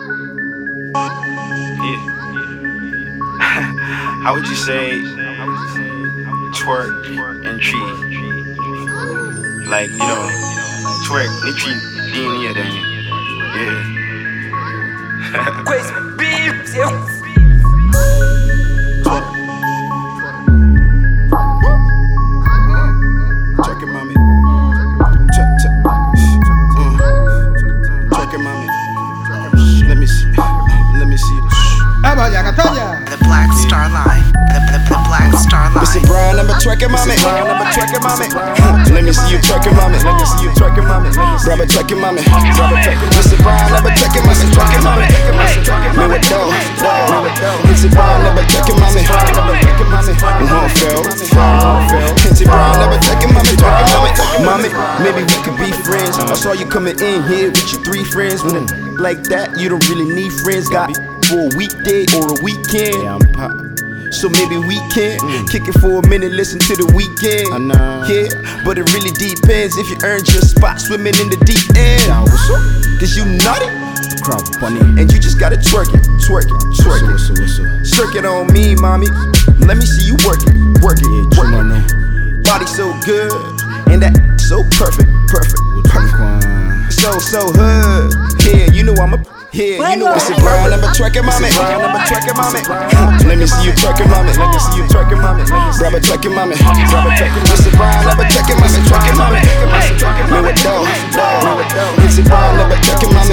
Yeah. How would you say twerk and treat? Like, twerk and treat DNA then. Yeah. Crazy beats, yeah. Twerking mommy. Twerking mommy. Let me see this. The Black Star Line. The Black Star Line. Mr. Brian, number twerking mommy. Let me see you twerking mommy. Grab a twerking mommy. Mr. Brian, number twerking mommy. Me with dough. Mr. Brian, number twerking mommy. Mr. Brian, number twerking mommy. Mommy, maybe we could be friends. I saw you coming in here with your 3 friends. When like that, you don't really need friends. Got for a weekday or a weekend. Yeah, I'm pop. So maybe we can kick it for a minute, listen to the weekend. I know. Yeah, but it really depends if you earned your spot swimming in the deep end. Yeah, what's up? Cause you naughty, and you just gotta twerk it. What's up? Shirk it on me, mommy. Let me see you work it. Body so good, and that so perfect. So hood. Yeah, you know I'm a. Yeah, you know it's a Brian, number twerking mommy. Let me see you twerking mommy. Grab a twerking mommy. Mr. Brian, number twerking mommy. Me with dough. Mr. Brian, number twerking mommy.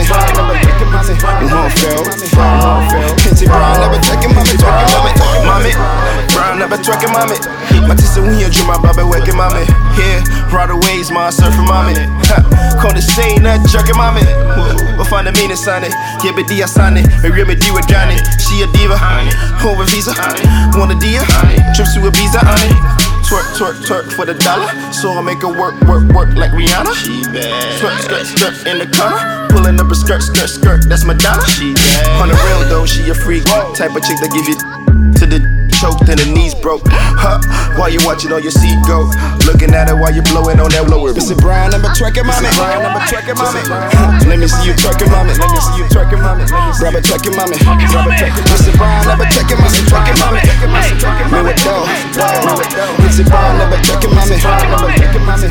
Mr. Brian, number twerking mommy. Brian, number twerking mommy. My sister when you dream my baby working mommy. Yeah, right away is my surfing mommy. Call the same nut jerking mommy. We'll find the meanest on it. Yeah, but dia sign it. Me real me D with Johnny. She a diva. Home with visa. Want a dia. Trips to Ibiza on it. Twerk for the dollar. So I make her work like Rihanna. She bad. Twerk, skirt in the corner. Pulling up a skirt. That's Madonna. She bad. On the real though, she a freak. Type of chick that give you to the choked and the knees broke. While you watching on your seat go. Looking at it while you blowing on that blower. Mr. Brian, number twerking mommy. Let me see you twerking mommy. Grab a twerking mommy. Mr. Brian, number twerking mommy. Me with dough. Mr. Brian, number twerking mommy. Mr.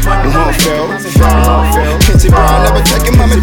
Brian, number twerking mommy.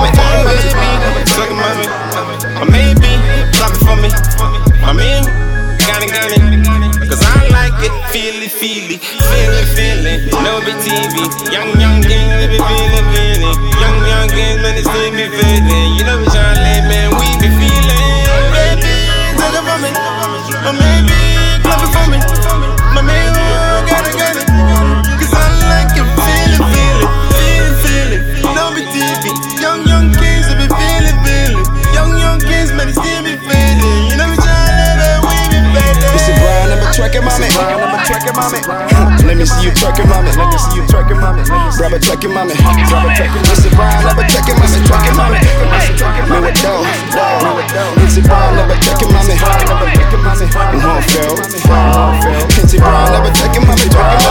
Maybe, clap it for me. I mean, got it. Cause I like it, feel it. No be TV. Young kings, they be feeling. Young kings, man, they still be feeling. You know we tryna man, we be feeling. Baby, take it from me. Maybe, clap it for me. My man, got it. Cause I like it, feel it. No be TV. Young kings, they be feeling. Young kings, man, they still be feeling. You know we tryna we be feeling. Mr. Brian, number twerking mommy. Let me see you twerking mommy. Grab a twerking mommy. Mr. Brian, number twerking mommy. Me with dough. Mr. Brian, number twerking mommy. Mr. Brian, number twerking mommy.